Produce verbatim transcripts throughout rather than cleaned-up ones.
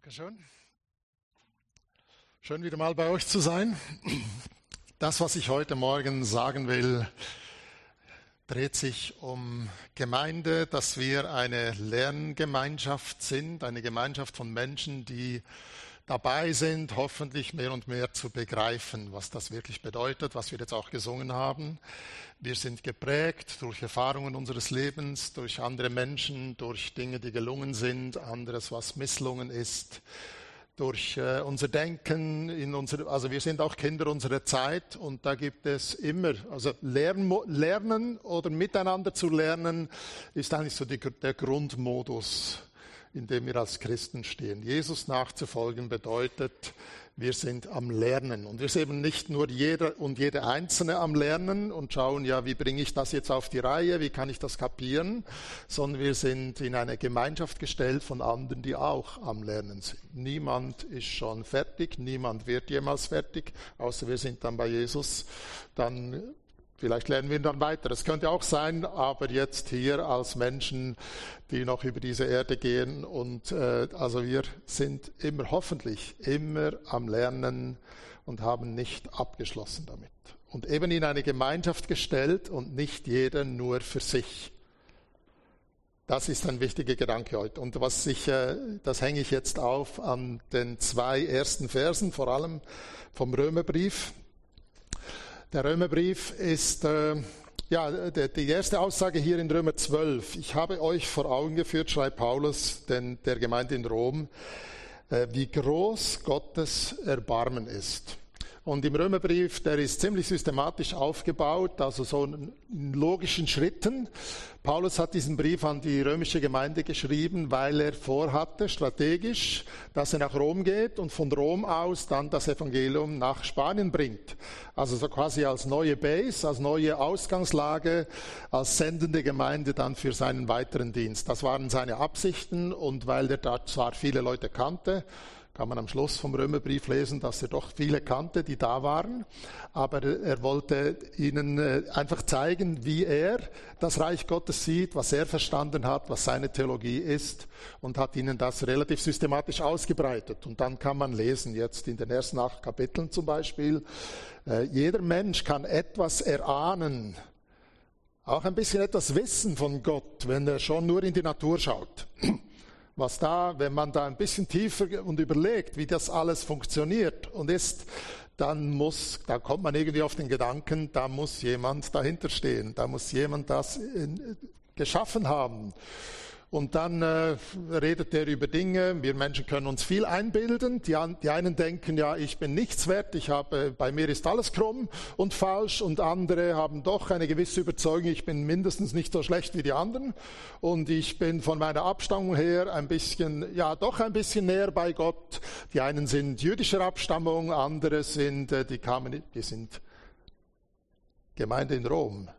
Dankeschön. Schön wieder mal bei euch zu sein. Das, was ich heute Morgen sagen will, dreht sich um Gemeinde, dass wir eine Lerngemeinschaft sind, eine Gemeinschaft von Menschen, die dabei sind, hoffentlich mehr und mehr zu begreifen, was das wirklich bedeutet, was wir jetzt auch gesungen haben. Wir sind geprägt durch Erfahrungen unseres Lebens, durch andere Menschen, durch Dinge, die gelungen sind, anderes, was misslungen ist, durch äh, unser Denken, in unsere, also wir sind auch Kinder unserer Zeit und da gibt es immer, also Lern, Lernen oder miteinander zu lernen, ist eigentlich so die, der Grundmodus, in dem wir als Christen stehen. Jesus nachzufolgen bedeutet, wir sind am Lernen. Und wir sind eben nicht nur jeder und jede Einzelne am Lernen und schauen, ja, wie bringe ich das jetzt auf die Reihe, wie kann ich das kapieren, sondern wir sind in eine Gemeinschaft gestellt von anderen, die auch am Lernen sind. Niemand ist schon fertig, niemand wird jemals fertig, außer wir sind dann bei Jesus. Dann vielleicht lernen wir dann weiter. Das könnte auch sein, aber jetzt hier als Menschen, die noch über diese Erde gehen. Und äh, also wir sind immer, hoffentlich, immer am Lernen und haben nicht abgeschlossen damit. Und eben in eine Gemeinschaft gestellt und nicht jeder nur für sich. Das ist ein wichtiger Gedanke heute. Und was ich, äh, das hänge ich jetzt auf an den zwei ersten Versen, vor allem vom Römerbrief. Der Römerbrief ist, äh, ja, die, die erste Aussage hier in Römer zwölf. Ich habe euch vor Augen geführt, schreibt Paulus den, der Gemeinde in Rom, äh, wie groß Gottes Erbarmen ist. Und im Römerbrief, der ist ziemlich systematisch aufgebaut, also so in logischen Schritten. Paulus hat diesen Brief an die römische Gemeinde geschrieben, weil er vorhatte, strategisch, dass er nach Rom geht und von Rom aus dann das Evangelium nach Spanien bringt. Also so quasi als neue Base, als neue Ausgangslage, als sendende Gemeinde dann für seinen weiteren Dienst. Das waren seine Absichten und weil er da zwar viele Leute kannte, kann man am Schluss vom Römerbrief lesen, dass er doch viele kannte, die da waren. Aber er wollte ihnen einfach zeigen, wie er das Reich Gottes sieht, was er verstanden hat, was seine Theologie ist und hat ihnen das relativ systematisch ausgebreitet. Und dann kann man lesen, jetzt in den ersten acht Kapiteln zum Beispiel, jeder Mensch kann etwas erahnen, auch ein bisschen etwas wissen von Gott, wenn er schon nur in die Natur schaut. Was da, wenn man da ein bisschen tiefer und überlegt, wie das alles funktioniert und ist, dann muss, da kommt man irgendwie auf den Gedanken, da muss jemand dahinter stehen, da muss jemand das in, geschaffen haben. Und dann äh, redet er über Dinge, wir Menschen können uns viel einbilden, die, an, die einen denken, ja, ich bin nichts wert, ich habe, bei mir ist alles krumm und falsch und andere haben doch eine gewisse Überzeugung, ich bin mindestens nicht so schlecht wie die anderen und ich bin von meiner Abstammung her ein bisschen, ja, doch ein bisschen näher bei Gott. Die einen sind jüdischer Abstammung, andere sind, äh, die kamen, die sind Gemeinde in Rom.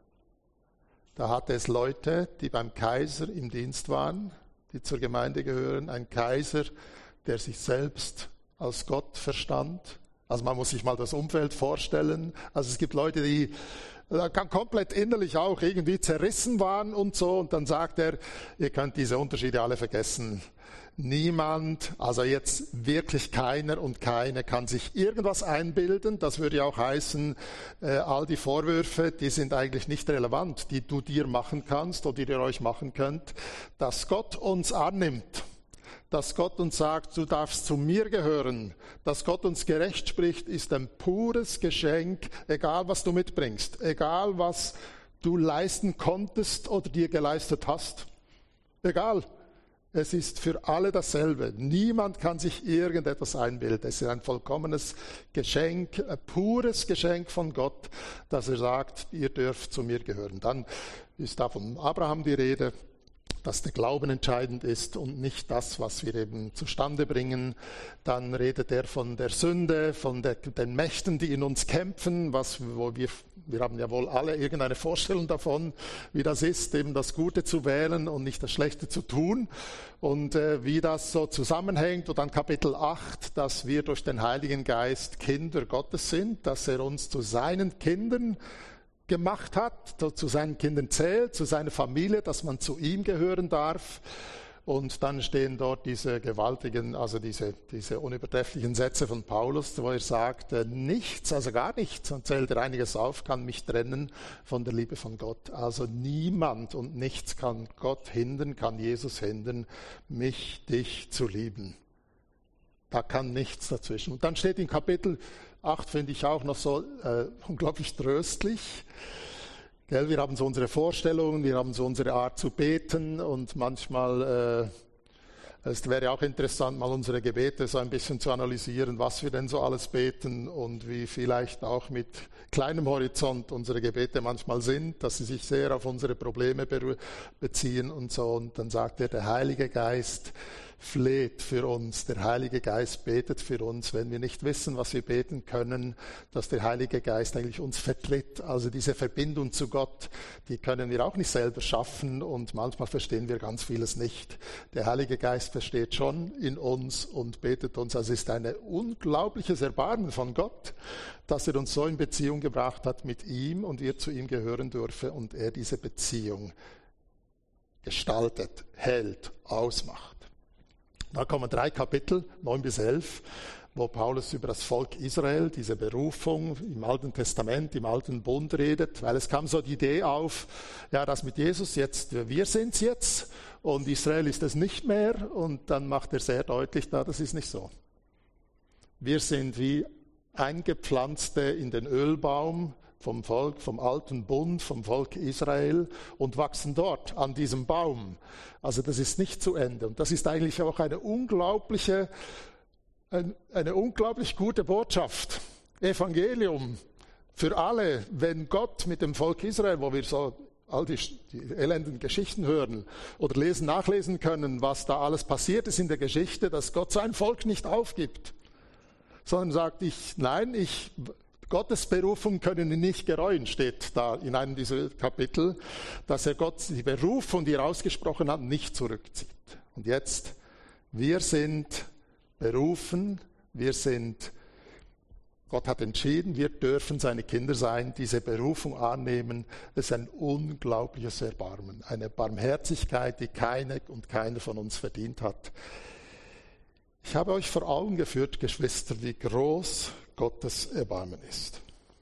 Da hatte es Leute, die beim Kaiser im Dienst waren, die zur Gemeinde gehören. Ein Kaiser, der sich selbst als Gott verstand. Also man muss sich mal das Umfeld vorstellen. Also es gibt Leute, die komplett innerlich auch irgendwie zerrissen waren und so. Und dann sagt er, ihr könnt diese Unterschiede alle vergessen. Niemand, also jetzt wirklich keiner und keine kann sich irgendwas einbilden. Das würde ja auch heißen, äh, all die Vorwürfe, die sind eigentlich nicht relevant, die du dir machen kannst oder die ihr euch machen könnt. Dass Gott uns annimmt, dass Gott uns sagt, du darfst zu mir gehören, dass Gott uns gerecht spricht, ist ein pures Geschenk, egal was du mitbringst, egal was du leisten konntest oder dir geleistet hast. Egal. Es ist für alle dasselbe. Niemand kann sich irgendetwas einbilden. Es ist ein vollkommenes Geschenk, ein pures Geschenk von Gott, dass er sagt, ihr dürft zu mir gehören. Dann ist da von Abraham die Rede, dass der Glauben entscheidend ist und nicht das, was wir eben zustande bringen. Dann redet er von der Sünde, von der, den Mächten, die in uns kämpfen, was, wo wir, wir haben ja wohl alle irgendeine Vorstellung davon, wie das ist, eben das Gute zu wählen und nicht das Schlechte zu tun und äh, wie das so zusammenhängt. Und dann Kapitel acht, dass wir durch den Heiligen Geist Kinder Gottes sind, dass er uns zu seinen Kindern gemacht hat, zu seinen Kindern zählt, zu seiner Familie, dass man zu ihm gehören darf. Und dann stehen dort diese gewaltigen, also diese, diese unübertrefflichen Sätze von Paulus, wo er sagt, nichts, also gar nichts, und zählt er einiges auf, kann mich trennen von der Liebe von Gott. Also niemand und nichts kann Gott hindern, kann Jesus hindern, mich, dich zu lieben. Da kann nichts dazwischen. Und dann steht in Kapitel acht, finde ich auch noch so äh, unglaublich tröstlich. Gell, wir haben so unsere Vorstellungen, wir haben so unsere Art zu beten und manchmal, äh, es wäre auch interessant, mal unsere Gebete so ein bisschen zu analysieren, was wir denn so alles beten und wie vielleicht auch mit kleinem Horizont unsere Gebete manchmal sind, dass sie sich sehr auf unsere Probleme beziehen und so. Und dann sagt er, der Heilige Geist fleht für uns, der Heilige Geist betet für uns, wenn wir nicht wissen, was wir beten können, dass der Heilige Geist eigentlich uns vertritt. Also diese Verbindung zu Gott, die können wir auch nicht selber schaffen und manchmal verstehen wir ganz vieles nicht. Der Heilige Geist versteht schon in uns und betet uns. Also es ist ein unglaubliches Erbarmen von Gott, dass er uns so in Beziehung gebracht hat mit ihm und wir zu ihm gehören dürfen und er diese Beziehung gestaltet, hält, ausmacht. Da kommen drei Kapitel, neun bis elf, wo Paulus über das Volk Israel, diese Berufung im Alten Testament, im Alten Bund redet, weil es kam so die Idee auf, ja, dass mit Jesus jetzt, wir sind es jetzt und Israel ist es nicht mehr, und dann macht er sehr deutlich, da, das ist nicht so. Wir sind wie Eingepflanzte in den Ölbaum vom Volk, vom alten Bund, vom Volk Israel und wachsen dort an diesem Baum. Also das ist nicht zu Ende. Und das ist eigentlich auch eine unglaubliche, eine, eine unglaublich gute Botschaft. Evangelium für alle, wenn Gott mit dem Volk Israel, wo wir so all die, die elenden Geschichten hören oder lesen, nachlesen können, was da alles passiert ist in der Geschichte, dass Gott sein Volk nicht aufgibt, sondern sagt, ich, nein, ich... Gottes Berufung können ihn nicht gereuen, steht da in einem dieser Kapitel, dass er Gott die Berufung, die er ausgesprochen hat, nicht zurückzieht. Und jetzt, wir sind berufen, wir sind, Gott hat entschieden, wir dürfen seine Kinder sein, diese Berufung annehmen. Das ist ein unglaubliches Erbarmen, eine Barmherzigkeit, die keine und keiner von uns verdient hat. Ich habe euch vor Augen geführt, Geschwister, wie groß Gottes Erbarmen ist.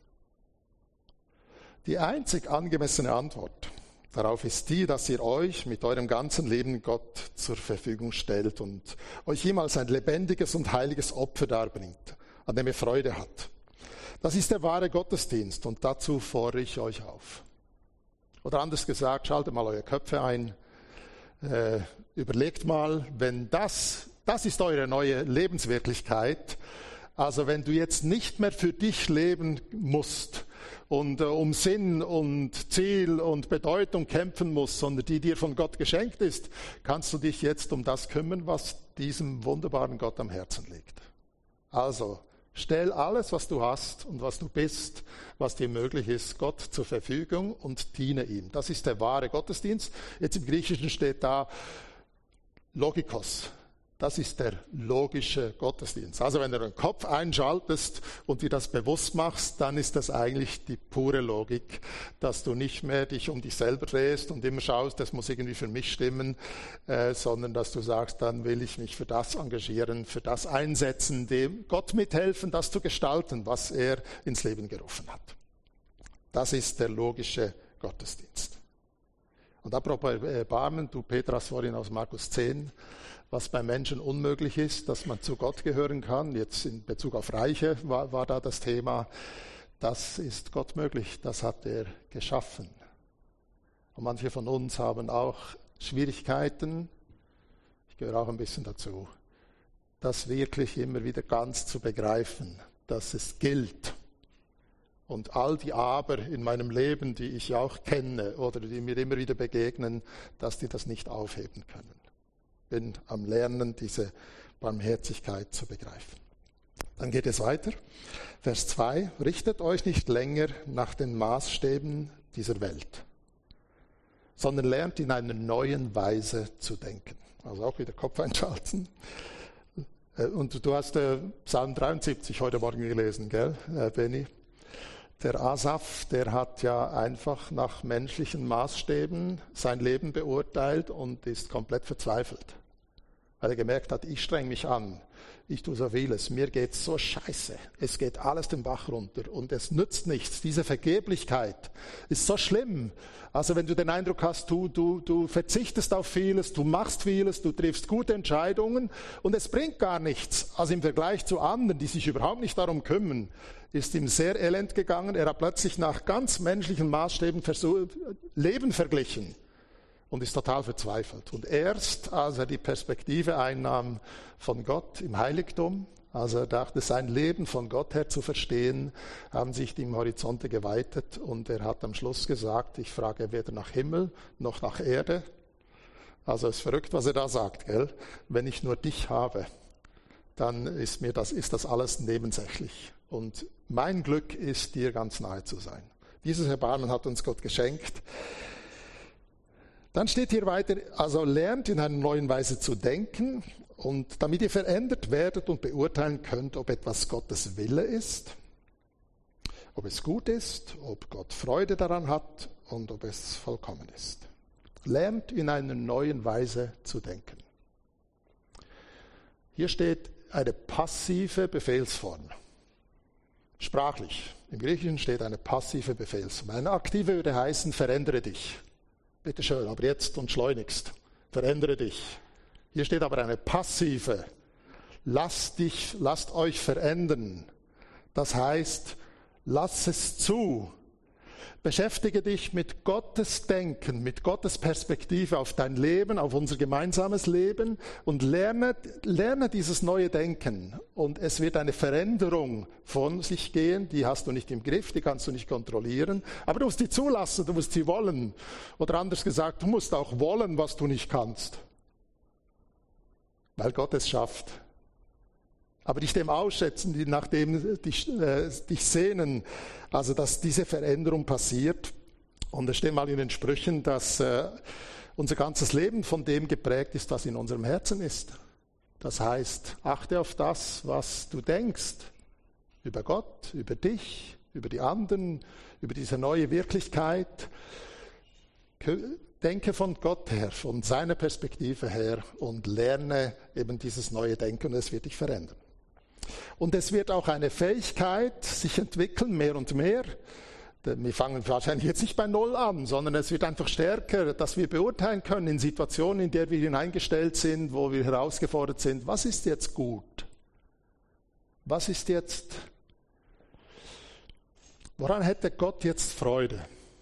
Die einzig angemessene Antwort darauf ist die, dass ihr euch mit eurem ganzen Leben Gott zur Verfügung stellt und euch ihm als ein lebendiges und heiliges Opfer darbringt, an dem ihr Freude habt. Das ist der wahre Gottesdienst und dazu fordere ich euch auf. Oder anders gesagt, schaltet mal eure Köpfe ein, äh, überlegt mal, wenn das, das ist eure neue Lebenswirklichkeit, also wenn du jetzt nicht mehr für dich leben musst und äh, um Sinn und Ziel und Bedeutung kämpfen musst, sondern die dir von Gott geschenkt ist, kannst du dich jetzt um das kümmern, was diesem wunderbaren Gott am Herzen liegt. Also stell alles, was du hast und was du bist, was dir möglich ist, Gott zur Verfügung und diene ihm. Das ist der wahre Gottesdienst. Jetzt im Griechischen steht da Logikos. Das ist der logische Gottesdienst. Also wenn du den Kopf einschaltest und dir das bewusst machst, dann ist das eigentlich die pure Logik, dass du nicht mehr dich um dich selber drehst und immer schaust, das muss irgendwie für mich stimmen, äh, sondern dass du sagst, dann will ich mich für das engagieren, für das einsetzen, dem Gott mithelfen, das zu gestalten, was er ins Leben gerufen hat. Das ist der logische Gottesdienst. Und apropos Erbarmen, du Petras vorhin aus Markus zehn, was bei Menschen unmöglich ist, dass man zu Gott gehören kann. Jetzt in Bezug auf Reiche war, war da das Thema. Das ist Gott möglich, das hat er geschaffen. Und manche von uns haben auch Schwierigkeiten, ich gehöre auch ein bisschen dazu, das wirklich immer wieder ganz zu begreifen, dass es gilt. Und all die Aber in meinem Leben, die ich auch kenne oder die mir immer wieder begegnen, dass die das nicht aufheben können. Bin am Lernen, diese Barmherzigkeit zu begreifen. Dann geht es weiter. Vers zwei. Richtet euch nicht länger nach den Maßstäben dieser Welt, sondern lernt in einer neuen Weise zu denken. Also auch wieder Kopf einschalten. Und du hast äh, Psalm dreiundsiebzig heute Morgen gelesen, gell, äh, Benni? Der Asaf, der hat ja einfach nach menschlichen Maßstäben sein Leben beurteilt und ist komplett verzweifelt. Weil er gemerkt hat, ich streng mich an, ich tue so vieles, mir geht's so scheiße, es geht alles den Bach runter und es nützt nichts. Diese Vergeblichkeit ist so schlimm. Also wenn du den Eindruck hast, du, du, du verzichtest auf vieles, du machst vieles, du triffst gute Entscheidungen und es bringt gar nichts. Also im Vergleich zu anderen, die sich überhaupt nicht darum kümmern, ist ihm sehr elend gegangen. Er hat plötzlich nach ganz menschlichen Maßstäben versucht, Leben verglichen. Und ist total verzweifelt. Und erst, als er die Perspektive einnahm von Gott im Heiligtum, als er dachte, sein Leben von Gott her zu verstehen, haben sich die Horizonte geweitet. Und er hat am Schluss gesagt, ich frage weder nach Himmel noch nach Erde. Also es ist verrückt, was er da sagt, gell? Wenn ich nur dich habe, dann ist mir das, ist das alles nebensächlich. Und mein Glück ist, dir ganz nahe zu sein. Dieses Erbarmen hat uns Gott geschenkt. Dann steht hier weiter, also lernt in einer neuen Weise zu denken und damit ihr verändert werdet und beurteilen könnt, ob etwas Gottes Wille ist, ob es gut ist, ob Gott Freude daran hat und ob es vollkommen ist. Lernt in einer neuen Weise zu denken. Hier steht eine passive Befehlsform. Sprachlich. Im Griechischen steht eine passive Befehlsform. Eine aktive würde heißen, verändere dich. Bitte schön, aber jetzt und schleunigst. Verändere dich. Hier steht aber eine passive. Lasst dich, lasst euch verändern. Das heißt, lass es zu. Beschäftige dich mit Gottes Denken, mit Gottes Perspektive auf dein Leben, auf unser gemeinsames Leben und lerne, lerne dieses neue Denken. Und es wird eine Veränderung von sich gehen, die hast du nicht im Griff, die kannst du nicht kontrollieren, aber du musst die zulassen, du musst sie wollen. Oder anders gesagt, du musst auch wollen, was du nicht kannst, weil Gott es schafft. Aber dich dem ausschätzen, die nach dem dich, äh, dich sehnen, also dass diese Veränderung passiert. Und es steht mal in den Sprüchen, dass äh, unser ganzes Leben von dem geprägt ist, was in unserem Herzen ist. Das heißt, achte auf das, was du denkst, über Gott, über dich, über die anderen, über diese neue Wirklichkeit. Denke von Gott her, von seiner Perspektive her und lerne eben dieses neue Denken und es wird dich verändern. Und es wird auch eine Fähigkeit sich entwickeln, mehr und mehr. Wir fangen wahrscheinlich jetzt nicht bei Null an, sondern es wird einfach stärker, dass wir beurteilen können in Situationen, in der wir hineingestellt sind, wo wir herausgefordert sind, was ist jetzt gut? Was ist jetzt, woran hätte Gott jetzt Freude?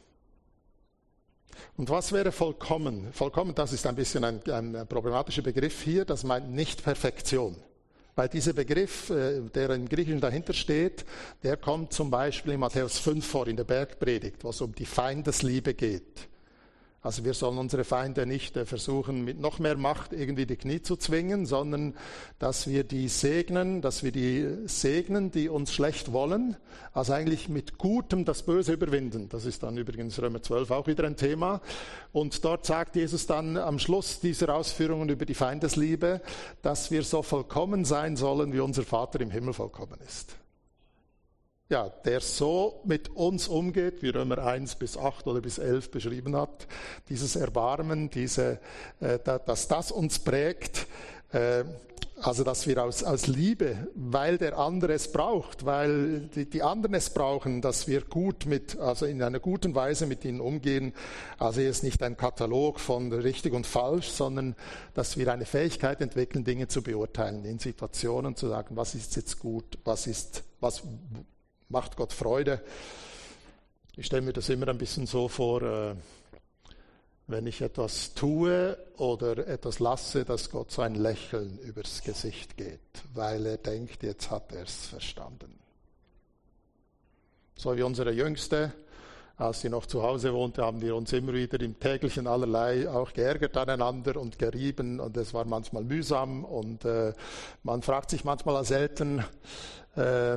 Und was wäre vollkommen? Vollkommen, das ist ein bisschen ein, ein problematischer Begriff hier, das meint nicht Perfektion. Weil dieser Begriff, der im Griechischen dahinter steht, der kommt zum Beispiel in Matthäus fünf vor, in der Bergpredigt, wo es um die Feindesliebe geht. Also wir sollen unsere Feinde nicht versuchen, mit noch mehr Macht irgendwie die Knie zu zwingen, sondern dass wir die segnen, dass wir die segnen, die uns schlecht wollen. Also eigentlich mit Gutem das Böse überwinden. Das ist dann übrigens Römer zwölf auch wieder ein Thema. Und dort sagt Jesus dann am Schluss dieser Ausführungen über die Feindesliebe, dass wir so vollkommen sein sollen, wie unser Vater im Himmel vollkommen ist. Ja, der so mit uns umgeht, wie Römer eins bis acht oder bis elf beschrieben hat, dieses Erbarmen, diese, äh, dass das uns prägt, äh, also dass wir aus, aus Liebe, weil der andere es braucht, weil die, die anderen es brauchen, dass wir gut mit, also in einer guten Weise mit ihnen umgehen. Also hier ist nicht ein Katalog von richtig und falsch, sondern dass wir eine Fähigkeit entwickeln, Dinge zu beurteilen, in Situationen zu sagen, was ist jetzt gut, was ist, was macht Gott Freude. Ich stelle mir das immer ein bisschen so vor, wenn ich etwas tue oder etwas lasse, dass Gott so ein Lächeln übers Gesicht geht, weil er denkt, jetzt hat er es verstanden. So wie unsere Jüngste, als sie noch zu Hause wohnte, haben wir uns immer wieder im täglichen allerlei auch geärgert aneinander und gerieben und es war manchmal mühsam und äh, man fragt sich manchmal als Eltern, äh,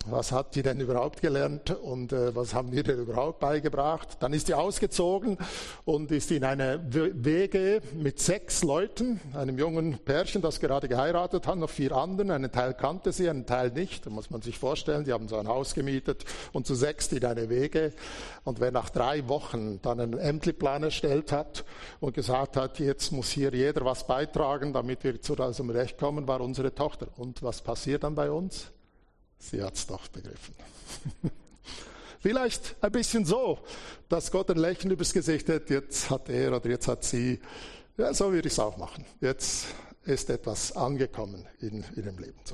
was hat die denn überhaupt gelernt und äh, was haben wir denn überhaupt beigebracht? Dann ist sie ausgezogen und ist in eine W G mit sechs Leuten, einem jungen Pärchen, das gerade geheiratet hat, noch vier anderen. Einen Teil kannte sie, einen Teil nicht. Da muss man sich vorstellen, die haben so ein Haus gemietet und zu sechs in eine W G. Und wer nach drei Wochen dann einen Ämterplan erstellt hat und gesagt hat, jetzt muss hier jeder was beitragen, damit wir zu unserem Recht kommen, war unsere Tochter. Und was passiert dann bei uns? Sie hat es doch begriffen. Vielleicht ein bisschen so, dass Gott ein Lächeln übers Gesicht hat, jetzt hat er oder jetzt hat sie, ja, so würde ich es auch machen. Jetzt ist etwas angekommen in ihrem Leben. So.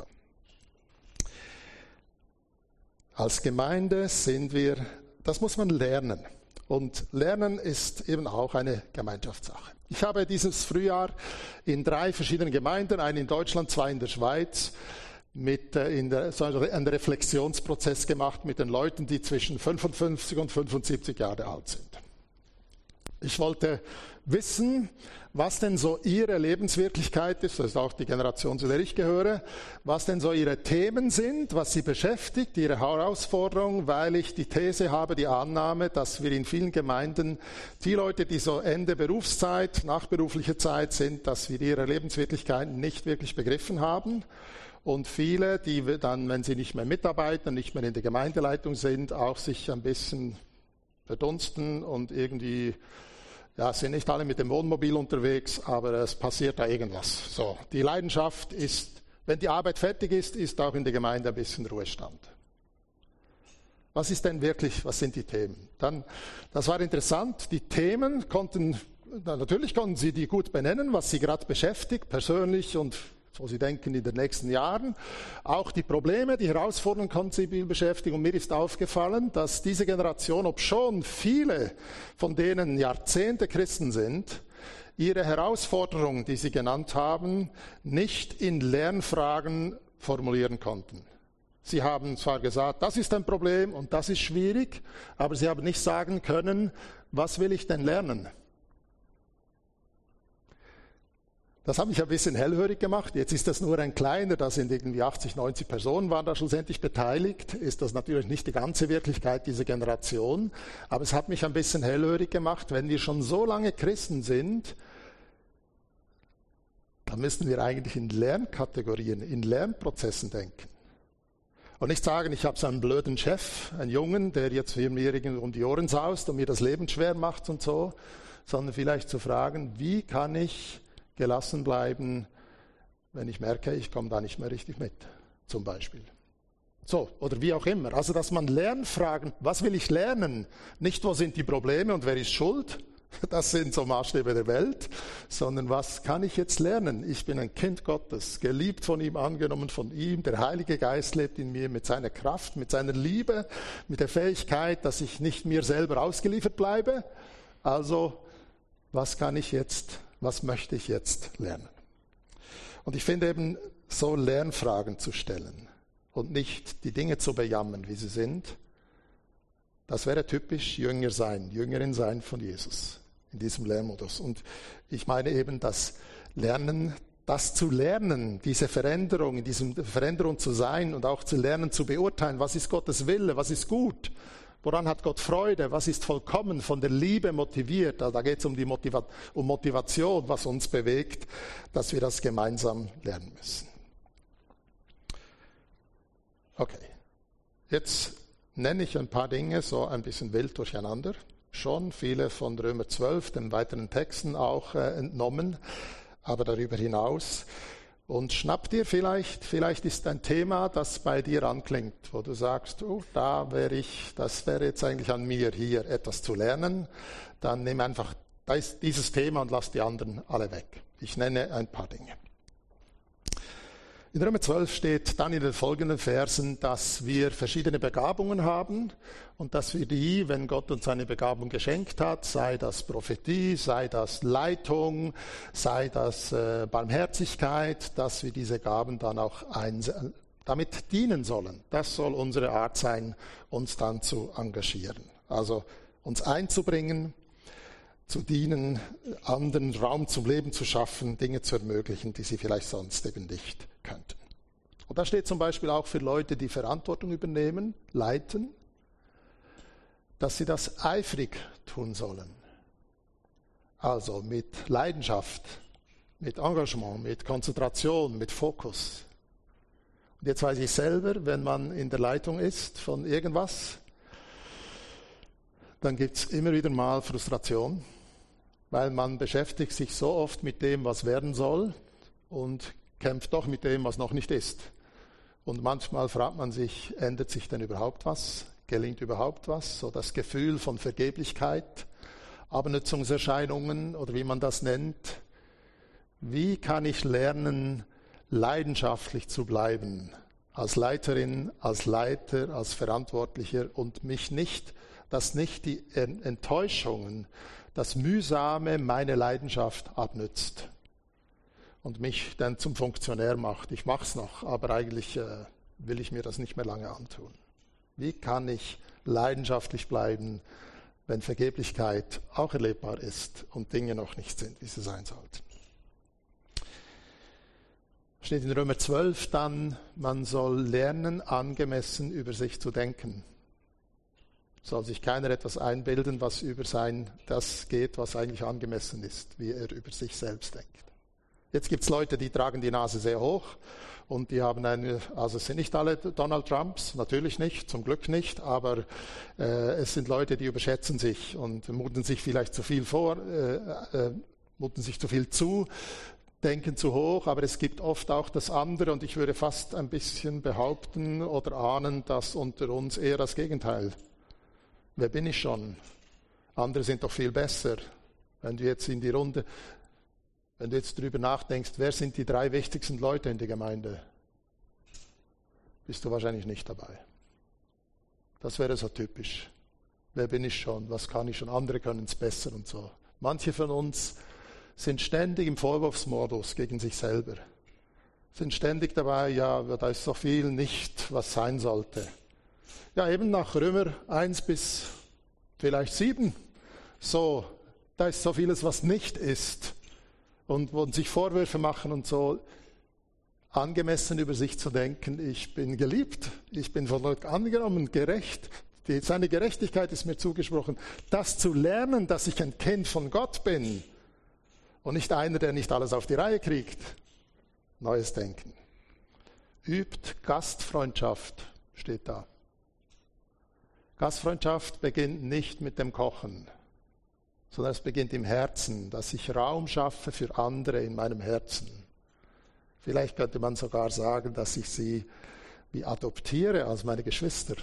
Als Gemeinde sind wir, das muss man lernen. Und Lernen ist eben auch eine Gemeinschaftssache. Ich habe dieses Frühjahr in drei verschiedenen Gemeinden, eine in Deutschland, zwei in der Schweiz, mit äh, in der, so einen Reflexionsprozess gemacht mit den Leuten, die zwischen fünfundfünfzig und fünfundsiebzig Jahre alt sind. Ich wollte wissen, was denn so ihre Lebenswirklichkeit ist, das ist auch die Generation, zu der ich gehöre, was denn so ihre Themen sind, was sie beschäftigt, ihre Herausforderungen, weil ich die These habe, die Annahme, dass wir in vielen Gemeinden die Leute, die so Ende Berufszeit, nachberufliche Zeit sind, dass wir ihre Lebenswirklichkeit nicht wirklich begriffen haben. Und viele, die dann, wenn sie nicht mehr mitarbeiten und nicht mehr in der Gemeindeleitung sind, auch sich ein bisschen verdunsten und irgendwie, ja, sind nicht alle mit dem Wohnmobil unterwegs, aber es passiert da irgendwas. So, die Leidenschaft ist, wenn die Arbeit fertig ist, ist auch in der Gemeinde ein bisschen Ruhestand. Was ist denn wirklich, was sind die Themen? Dann, das war interessant, die Themen konnten, natürlich konnten sie die gut benennen, was sie gerade beschäftigt, persönlich und so sie denken in den nächsten Jahren. Auch die Probleme, die Herausforderungen konnten sie beschäftigen. Und mir ist aufgefallen, dass diese Generation, obschon viele von denen Jahrzehnte Christen sind, ihre Herausforderungen, die sie genannt haben, nicht in Lernfragen formulieren konnten. Sie haben zwar gesagt, das ist ein Problem und das ist schwierig, aber sie haben nicht sagen können, was will ich denn lernen? Das hat mich ein bisschen hellhörig gemacht. Jetzt ist das nur ein kleiner, da sind irgendwie achtzig, neunzig Personen waren da schlussendlich beteiligt. Ist das natürlich nicht die ganze Wirklichkeit dieser Generation. Aber es hat mich ein bisschen hellhörig gemacht. Wenn wir schon so lange Christen sind, dann müssen wir eigentlich in Lernkategorien, in Lernprozessen denken. Und nicht sagen, ich habe so einen blöden Chef, einen Jungen, der jetzt mir irgendwie um die Ohren saust und mir das Leben schwer macht und so, sondern vielleicht zu fragen, wie kann ich gelassen bleiben, wenn ich merke, ich komme da nicht mehr richtig mit, zum Beispiel. So, oder wie auch immer. Also, dass man Lernfragen, was will ich lernen? Nicht, wo sind die Probleme und wer ist schuld? Das sind so Maßstäbe der Welt. Sondern, was kann ich jetzt lernen? Ich bin ein Kind Gottes, geliebt von ihm, angenommen von ihm. Der Heilige Geist lebt in mir mit seiner Kraft, mit seiner Liebe, mit der Fähigkeit, dass ich nicht mir selber ausgeliefert bleibe. Also, was kann ich jetzt Was möchte ich jetzt lernen? Und ich finde eben, so Lernfragen zu stellen und nicht die Dinge zu bejammern, wie sie sind, das wäre typisch Jünger sein, Jüngerin sein von Jesus in diesem Lernmodus. Und ich meine eben, das Lernen, das zu lernen, diese Veränderung, in diesem Veränderung zu sein und auch zu lernen, zu beurteilen, was ist Gottes Wille, was ist gut, woran hat Gott Freude? Was ist vollkommen von der Liebe motiviert? Also da geht es um die Motiva- um Motivation, was uns bewegt, dass wir das gemeinsam lernen müssen. Okay, jetzt nenne ich ein paar Dinge so ein bisschen wild durcheinander. Schon viele von Römer zwölf, den weiteren Texten auch äh, entnommen, aber darüber hinaus. Und schnapp dir vielleicht, vielleicht ist ein Thema, das bei dir anklingt, wo du sagst, oh, da wäre ich, das wäre jetzt eigentlich an mir, hier etwas zu lernen. Dann nimm einfach dieses Thema und lass die anderen alle weg. Ich nenne ein paar Dinge. In Römer zwölf steht dann in den folgenden Versen, dass wir verschiedene Begabungen haben und dass wir die, wenn Gott uns eine Begabung geschenkt hat, sei das Prophetie, sei das Leitung, sei das äh, Barmherzigkeit, dass wir diese Gaben dann auch eins, damit dienen sollen. Das soll unsere Art sein, uns dann zu engagieren. Also uns einzubringen, zu dienen, anderen Raum zum Leben zu schaffen, Dinge zu ermöglichen, die sie vielleicht sonst eben nicht könnten. Und das steht zum Beispiel auch für Leute, die Verantwortung übernehmen, leiten, dass sie das eifrig tun sollen. Also mit Leidenschaft, mit Engagement, mit Konzentration, mit Fokus. Und jetzt weiß ich selber, wenn man in der Leitung ist von irgendwas, dann gibt es immer wieder mal Frustration, weil man beschäftigt sich so oft mit dem, was werden soll und kämpft doch mit dem, was noch nicht ist. Und manchmal fragt man sich, ändert sich denn überhaupt was? Gelingt überhaupt was? So das Gefühl von Vergeblichkeit, Abnutzungserscheinungen oder wie man das nennt. Wie kann ich lernen, leidenschaftlich zu bleiben? Als Leiterin, als Leiter, als Verantwortlicher und mich nicht, dass nicht die Enttäuschungen, das Mühsame meine Leidenschaft abnützt und mich dann zum Funktionär macht. Ich mache es noch, aber eigentlich äh, will ich mir das nicht mehr lange antun. Wie kann ich leidenschaftlich bleiben, wenn Vergeblichkeit auch erlebbar ist und Dinge noch nicht sind, wie sie sein sollten? Steht in Römer zwölf dann, man soll lernen, angemessen über sich zu denken. Soll sich keiner etwas einbilden, was über sein, das geht, was eigentlich angemessen ist, wie er über sich selbst denkt. Jetzt gibt es Leute, die tragen die Nase sehr hoch und die haben eine, also es sind nicht alle Donald Trumps, natürlich nicht, zum Glück nicht, aber äh, es sind Leute, die überschätzen sich und muten sich vielleicht zu viel vor, äh, äh, muten sich zu viel zu, denken zu hoch, aber es gibt oft auch das andere und ich würde fast ein bisschen behaupten oder ahnen, dass unter uns eher das Gegenteil. Wer bin ich schon? Andere sind doch viel besser. Wenn du jetzt in die Runde, wenn du jetzt drüber nachdenkst, wer sind die drei wichtigsten Leute in der Gemeinde? Bist du wahrscheinlich nicht dabei. Das wäre so typisch. Wer bin ich schon? Was kann ich schon? Andere können es besser und so. Manche von uns sind ständig im Vorwurfsmodus gegen sich selber. Sind ständig dabei, ja, da ist so viel nicht, was sein sollte. Ja, eben nach Römer eins bis vielleicht sieben, so, da ist so vieles, was nicht ist. Und wo sich Vorwürfe machen und so, angemessen über sich zu denken, ich bin geliebt, ich bin von Gott angenommen, gerecht, die, seine Gerechtigkeit ist mir zugesprochen. Das zu lernen, dass ich ein Kind von Gott bin und nicht einer, der nicht alles auf die Reihe kriegt. Neues Denken. Übt Gastfreundschaft, steht da. Gastfreundschaft beginnt nicht mit dem Kochen, sondern es beginnt im Herzen, dass ich Raum schaffe für andere in meinem Herzen. Vielleicht könnte man sogar sagen, dass ich sie wie adoptiere als meine Geschwister.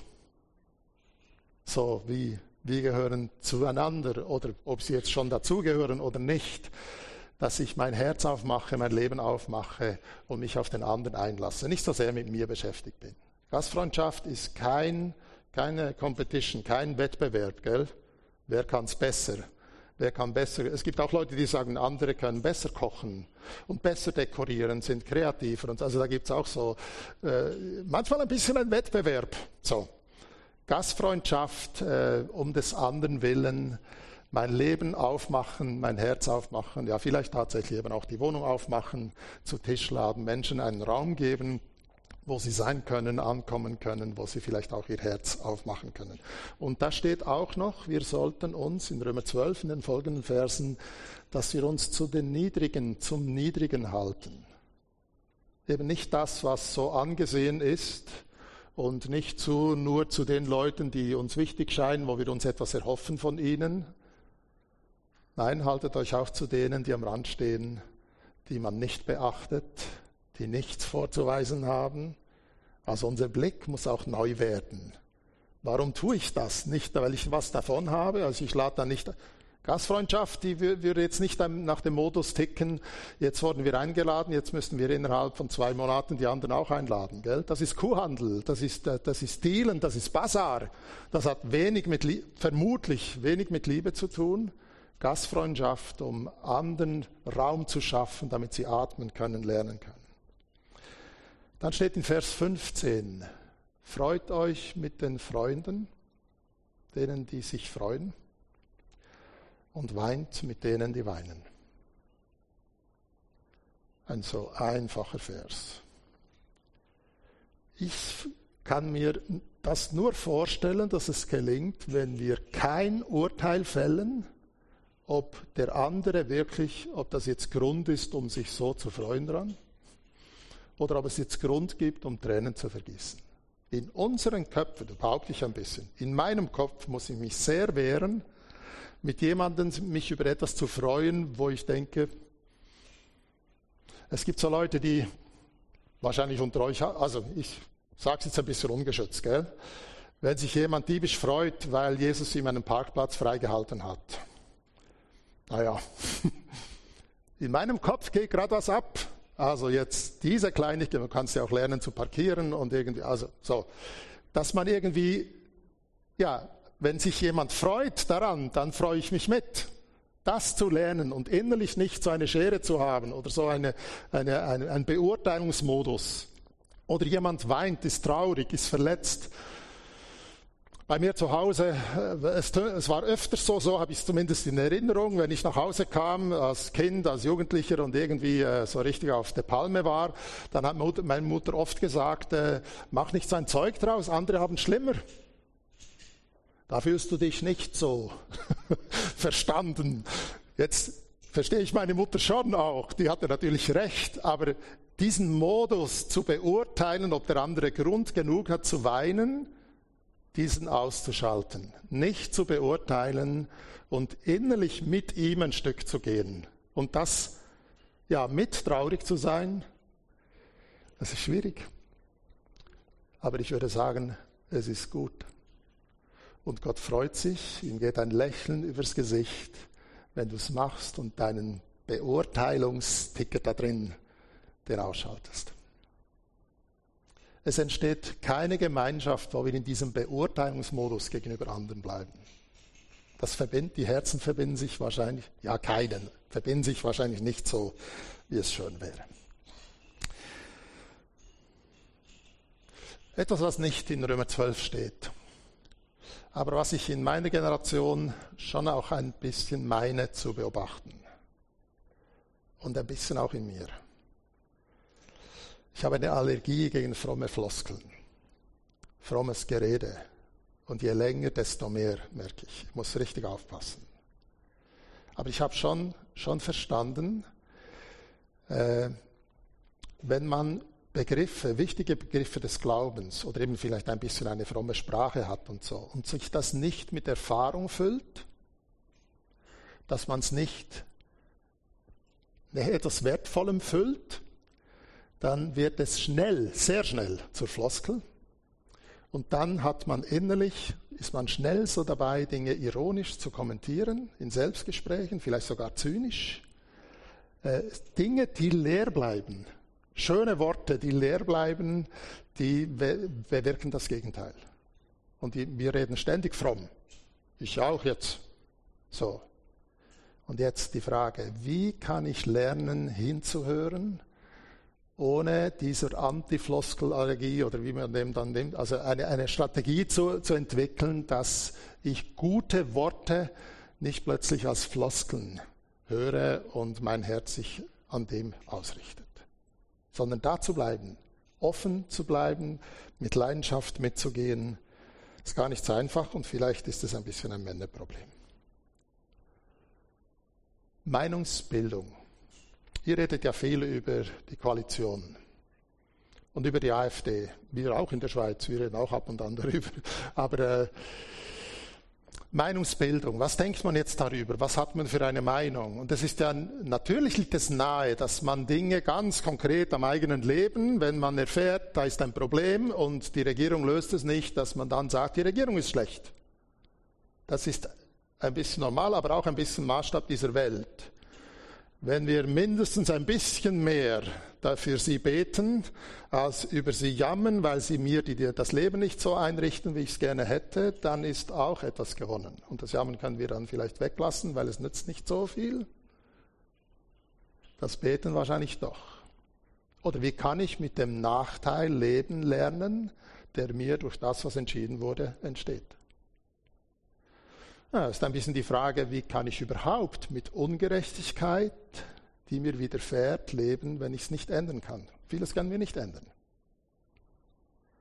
So wie wir gehören zueinander oder ob sie jetzt schon dazugehören oder nicht, dass ich mein Herz aufmache, mein Leben aufmache und mich auf den anderen einlasse, nicht so sehr mit mir beschäftigt bin. Gastfreundschaft ist kein Keine Competition, kein Wettbewerb, gell? Wer kann es besser? Wer kann besser? Es gibt auch Leute, die sagen, andere können besser kochen und besser dekorieren, sind kreativer. Und also da gibt es auch so äh, manchmal ein bisschen ein Wettbewerb. So, Gastfreundschaft äh, um des anderen willen, mein Leben aufmachen, mein Herz aufmachen, ja vielleicht tatsächlich eben auch die Wohnung aufmachen, zu Tisch laden, Menschen einen Raum geben, wo sie sein können, ankommen können, wo sie vielleicht auch ihr Herz aufmachen können. Und da steht auch noch, wir sollten uns in Römer zwölf in den folgenden Versen, dass wir uns zu den Niedrigen, zum Niedrigen halten. Eben nicht das, was so angesehen ist und nicht zu, nur zu den Leuten, die uns wichtig scheinen, wo wir uns etwas erhoffen von ihnen. Nein, haltet euch auch zu denen, die am Rand stehen, die man nicht beachtet, die nichts vorzuweisen haben. Also unser Blick muss auch neu werden. Warum tue ich das? Nicht, weil ich was davon habe. Also ich lade da nicht. Gastfreundschaft, die würde jetzt nicht nach dem Modus ticken, jetzt wurden wir eingeladen, jetzt müssen wir innerhalb von zwei Monaten die anderen auch einladen. Gell? Das ist Kuhhandel, das ist, das ist Dealen, das ist Basar. Das hat wenig mit, vermutlich wenig mit Liebe zu tun. Gastfreundschaft, um anderen Raum zu schaffen, damit sie atmen können, lernen können. Dann steht in Vers fünfzehn, freut euch mit den Freunden, denen, die sich freuen, und weint mit denen, die weinen. Ein so einfacher Vers. Ich kann mir das nur vorstellen, dass es gelingt, wenn wir kein Urteil fällen, ob der andere wirklich, ob das jetzt Grund ist, um sich so zu freuen dran, oder ob es jetzt Grund gibt, um Tränen zu vergießen. In unseren Köpfen, da behaupte ich ein bisschen, in meinem Kopf muss ich mich sehr wehren, mit jemandem mich über etwas zu freuen, wo ich denke, es gibt so Leute, die wahrscheinlich unter euch, also ich sage es jetzt ein bisschen ungeschützt, gell? Wenn sich jemand diebisch freut, weil Jesus ihm einen Parkplatz freigehalten hat. Naja, in meinem Kopf geht gerade was ab. Also jetzt diese Kleinigkeit, man kann es ja auch lernen zu parkieren und irgendwie, also so, dass man irgendwie, ja, wenn sich jemand freut daran, dann freue ich mich mit. Das zu lernen und innerlich nicht so eine Schere zu haben oder so eine, eine, eine, einen Beurteilungsmodus. Oder jemand weint, ist traurig, ist verletzt. Bei mir zu Hause, es, es war öfters so, so habe ich es zumindest in Erinnerung, wenn ich nach Hause kam, als Kind, als Jugendlicher und irgendwie äh, so richtig auf der Palme war, dann hat Mutter, meine Mutter oft gesagt, äh, mach nicht so ein Zeug draus, andere haben es schlimmer. Da fühlst du dich nicht so verstanden. Jetzt verstehe ich meine Mutter schon auch, die hatte natürlich recht, aber diesen Modus zu beurteilen, ob der andere Grund genug hat zu weinen, diesen auszuschalten, nicht zu beurteilen und innerlich mit ihm ein Stück zu gehen. Und das, ja, mit traurig zu sein, das ist schwierig. Aber ich würde sagen, es ist gut. Und Gott freut sich, ihm geht ein Lächeln übers Gesicht, wenn du es machst und deinen Beurteilungsticker da drin, den ausschaltest. Es entsteht keine Gemeinschaft, wo wir in diesem Beurteilungsmodus gegenüber anderen bleiben. Das verbindet, die Herzen verbinden sich wahrscheinlich, ja keinen, verbinden sich wahrscheinlich nicht so, wie es schön wäre. Etwas, was nicht in Römer zwölf steht, aber was ich in meiner Generation schon auch ein bisschen meine zu beobachten und ein bisschen auch in mir. Ich habe eine Allergie gegen fromme Floskeln, frommes Gerede. Und je länger, desto mehr, merke ich. Ich muss richtig aufpassen. Aber ich habe schon, schon verstanden, äh, wenn man Begriffe, wichtige Begriffe des Glaubens oder eben vielleicht ein bisschen eine fromme Sprache hat und so, und sich das nicht mit Erfahrung füllt, dass man es nicht mit etwas Wertvollem füllt, dann wird es schnell, sehr schnell zur Floskel. Und dann hat man innerlich, ist man schnell so dabei, Dinge ironisch zu kommentieren, in Selbstgesprächen, vielleicht sogar zynisch. Äh, Dinge, die leer bleiben, schöne Worte, die leer bleiben, die bewirken das Gegenteil. Und die, wir reden ständig fromm. Ich auch jetzt. So. Und jetzt die Frage, wie kann ich lernen, hinzuhören, ohne dieser Anti-Floskel-Allergie oder wie man dem dann nimmt, also eine, eine Strategie zu, zu entwickeln, dass ich gute Worte nicht plötzlich als Floskeln höre und mein Herz sich an dem ausrichtet, sondern da zu bleiben, offen zu bleiben, mit Leidenschaft mitzugehen, ist gar nicht so einfach und vielleicht ist es ein bisschen ein Männerproblem. Meinungsbildung. Ihr redet ja viel über die Koalition und über die AfD. Wir auch in der Schweiz, wir reden auch ab und an darüber. Aber äh, Meinungsbildung, was denkt man jetzt darüber? Was hat man für eine Meinung? Und es ist ja, natürlich liegt es nahe, dass man Dinge ganz konkret am eigenen Leben, wenn man erfährt, da ist ein Problem und die Regierung löst es nicht, dass man dann sagt, die Regierung ist schlecht. Das ist ein bisschen normal, aber auch ein bisschen Maßstab dieser Welt. Wenn wir mindestens ein bisschen mehr für sie beten, als über sie jammern, weil sie mir die, das Leben nicht so einrichten, wie ich es gerne hätte, dann ist auch etwas gewonnen. Und das Jammern können wir dann vielleicht weglassen, weil es nützt nicht so viel. Das Beten wahrscheinlich doch. Oder wie kann ich mit dem Nachteil leben lernen, der mir durch das, was entschieden wurde, entsteht? Ja, ist ein bisschen die Frage, wie kann ich überhaupt mit Ungerechtigkeit, die mir widerfährt, leben, wenn ich es nicht ändern kann. Vieles können wir nicht ändern.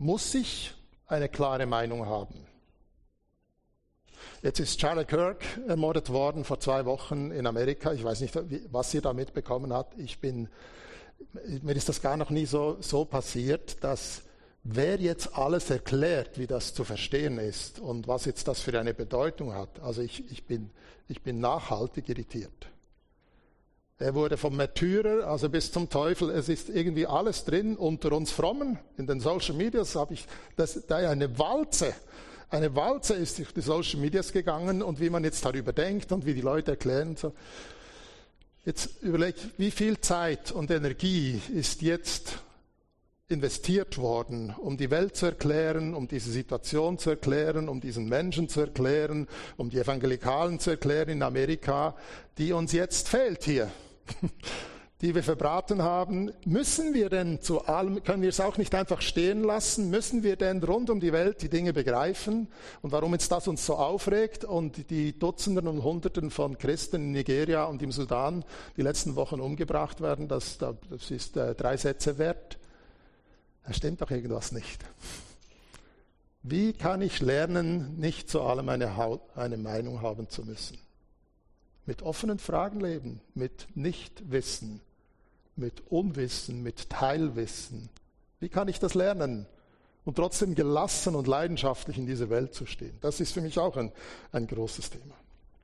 muss ich eine klare Meinung haben. Jetzt ist Charlie Kirk ermordet worden vor zwei Wochen in Amerika. Ich weiß nicht, was ihr da mitbekommen habt. Ich bin, mir ist das gar noch nie so, so passiert, dass wer jetzt alles erklärt, wie das zu verstehen ist und was jetzt das für eine Bedeutung hat. Also ich, ich, bin, ich bin nachhaltig irritiert. Er wurde vom Märtyrer, also bis zum Teufel, es ist irgendwie alles drin. Unter uns Frommen, in den Social Medias habe ich, das, da eine Walze, eine Walze ist durch die Social Medias gegangen und wie man jetzt darüber denkt und wie die Leute erklären. So. Jetzt überlegt, wie viel Zeit und Energie ist jetzt investiert worden, um die Welt zu erklären, um diese Situation zu erklären, um diesen Menschen zu erklären, um die Evangelikalen zu erklären in Amerika, die uns jetzt fehlt hier, die wir verbraten haben. Müssen wir denn zu allem, können wir es auch nicht einfach stehen lassen? Müssen wir denn rund um die Welt die Dinge begreifen? Und warum jetzt das uns so aufregt und die Dutzenden und Hunderten von Christen in Nigeria und im Sudan die letzten Wochen umgebracht werden, das, das ist äh, drei Sätze wert. Da stimmt doch irgendwas nicht. Wie kann ich lernen, nicht zu allem eine, eine Meinung haben zu müssen? Mit offenen Fragen leben, mit Nichtwissen, mit Unwissen, mit Teilwissen. Wie kann ich das lernen und trotzdem gelassen und leidenschaftlich in dieser Welt zu stehen? Das ist für mich auch ein, ein großes Thema.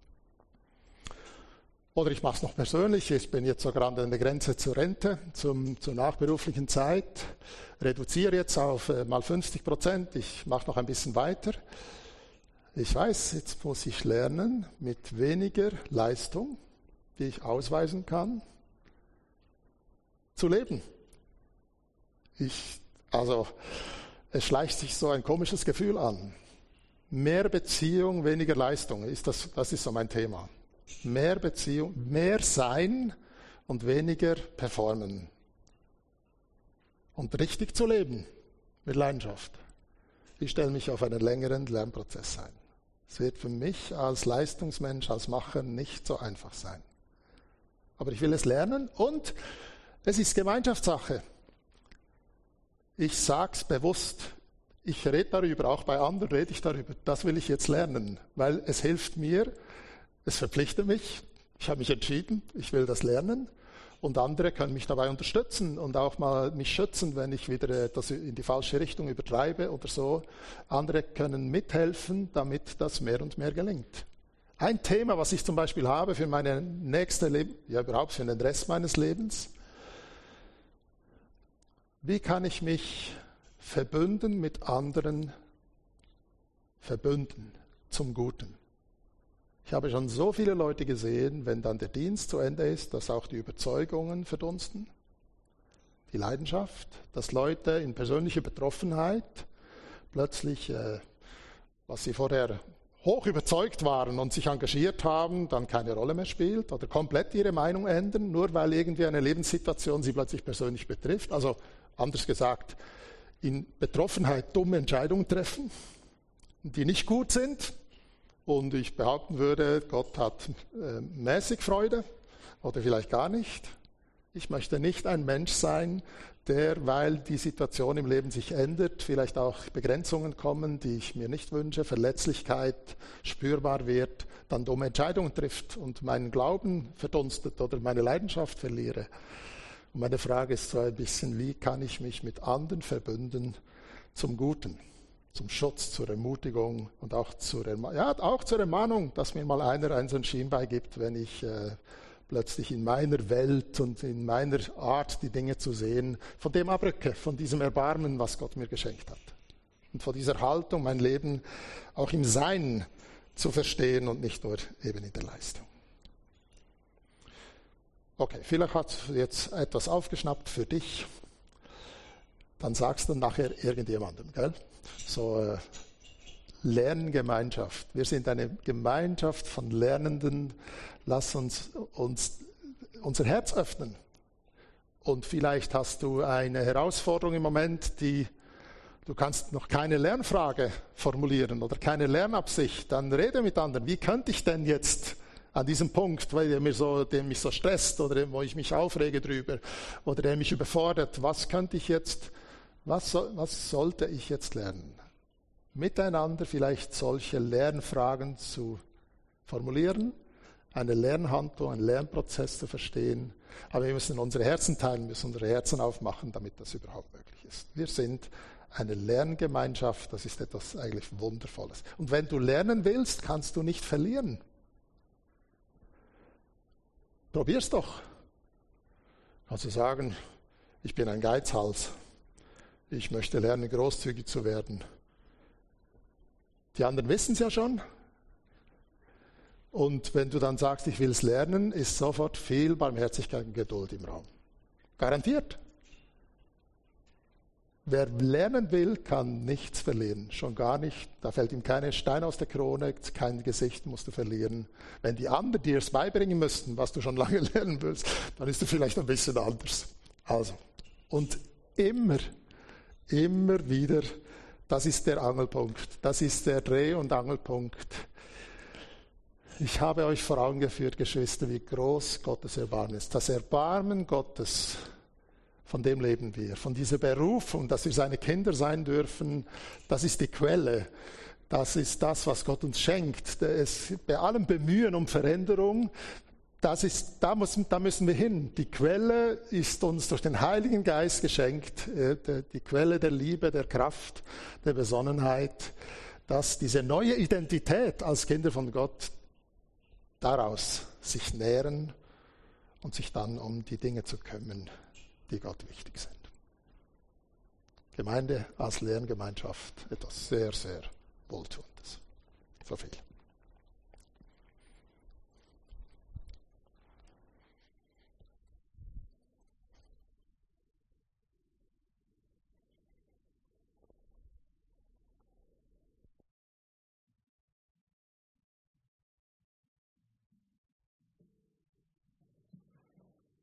Oder ich mache es noch persönlich, ich bin jetzt sogar an der Grenze zur Rente, zum, zur nachberuflichen Zeit, reduziere jetzt auf äh, mal fünfzig Prozent, ich mache noch ein bisschen weiter. Ich weiß, jetzt muss ich lernen, mit weniger Leistung, die ich ausweisen kann, zu leben. Ich, also, es schleicht sich so ein komisches Gefühl an. Mehr Beziehung, weniger Leistung, ist das, das ist so mein Thema. Mehr Beziehung, mehr sein und weniger performen. Und richtig zu leben, mit Leidenschaft. Ich stelle mich auf einen längeren Lernprozess ein. Es wird für mich als Leistungsmensch, als Macher nicht so einfach sein. Aber ich will es lernen und es ist Gemeinschaftssache. Ich sage es bewusst. Ich rede darüber, auch bei anderen rede ich darüber. Das will ich jetzt lernen, weil es hilft mir. Es verpflichtet mich, ich habe mich entschieden, ich will das lernen und andere können mich dabei unterstützen und auch mal mich schützen, wenn ich wieder das in die falsche Richtung übertreibe oder so. Andere können mithelfen, damit das mehr und mehr gelingt. Ein Thema, was ich zum Beispiel habe für meine nächste Leben, ja überhaupt für den Rest meines Lebens, wie kann ich mich verbünden mit anderen, verbünden zum Guten? Ich habe schon so viele Leute gesehen, wenn dann der Dienst zu Ende ist, dass auch die Überzeugungen verdunsten, die Leidenschaft, dass Leute in persönlicher Betroffenheit plötzlich, äh, was sie vorher hoch überzeugt waren und sich engagiert haben, dann keine Rolle mehr spielt oder komplett ihre Meinung ändern, nur weil irgendwie eine Lebenssituation sie plötzlich persönlich betrifft. Also anders gesagt, in Betroffenheit dumme Entscheidungen treffen, die nicht gut sind. Und ich behaupten würde, Gott hat äh, mäßig Freude oder vielleicht gar nicht. Ich möchte nicht ein Mensch sein, der, weil die Situation im Leben sich ändert, vielleicht auch Begrenzungen kommen, die ich mir nicht wünsche, Verletzlichkeit spürbar wird, dann dumme Entscheidungen trifft und meinen Glauben verdunstet oder meine Leidenschaft verliere. Und meine Frage ist so ein bisschen, wie kann ich mich mit anderen verbünden zum Guten? Zum Schutz, zur Ermutigung und auch zur, Erma- ja, auch zur Ermahnung, dass mir mal einer einen so ein Schienbein gibt, wenn ich äh, plötzlich in meiner Welt und in meiner Art, die Dinge zu sehen, von dem abrücke, von diesem Erbarmen, was Gott mir geschenkt hat. Und von dieser Haltung, mein Leben auch im Sein zu verstehen und nicht nur eben in der Leistung. Okay, vielleicht hat jetzt etwas aufgeschnappt für dich. Dann sagst du nachher irgendjemandem, gell? So äh, Lerngemeinschaft. Wir sind eine Gemeinschaft von Lernenden. Lass uns, uns unser Herz öffnen. Und vielleicht hast du eine Herausforderung im Moment, die du kannst noch keine Lernfrage formulieren oder keine Lernabsicht. Dann rede mit anderen. Wie könnte ich denn jetzt an diesem Punkt, weil der, mir so, der mich so stresst oder wo ich mich aufrege drüber oder der mich überfordert, was könnte ich jetzt Was, soll, was sollte ich jetzt lernen? Miteinander vielleicht solche Lernfragen zu formulieren, eine Lernhandlung, einen Lernprozess zu verstehen. Aber wir müssen unsere Herzen teilen, müssen unsere Herzen aufmachen, damit das überhaupt möglich ist. Wir sind eine Lerngemeinschaft, das ist etwas eigentlich Wundervolles. Und wenn du lernen willst, kannst du nicht verlieren. Probier's doch. Kannst du sagen, ich bin ein Geizhals. Ich möchte lernen, großzügig zu werden. Die anderen wissen es ja schon. Und wenn du dann sagst, ich will es lernen, ist sofort viel Barmherzigkeit und Geduld im Raum. Garantiert. Wer lernen will, kann nichts verlieren. Schon gar nicht. Da fällt ihm kein Stein aus der Krone, kein Gesicht musst du verlieren. Wenn die anderen dir es beibringen müssten, was du schon lange lernen willst, dann ist du vielleicht ein bisschen anders. Also, und immer, immer wieder, das ist der Angelpunkt. Das ist der Dreh- und Angelpunkt. Ich habe euch vor Augen geführt, Geschwister, wie groß Gottes Erbarmen ist. Das Erbarmen Gottes, von dem leben wir. Von dieser Berufung, dass wir seine Kinder sein dürfen, das ist die Quelle. Das ist das, was Gott uns schenkt. Es, bei allem Bemühen um Veränderung, das ist, da, muss, da müssen wir hin. Die Quelle ist uns durch den Heiligen Geist geschenkt. Die Quelle der Liebe, der Kraft, der Besonnenheit. Dass diese neue Identität als Kinder von Gott daraus sich nähren und sich dann um die Dinge zu kümmern, die Gott wichtig sind. Gemeinde als Lerngemeinschaft, etwas sehr, sehr Wohltuendes. So viel.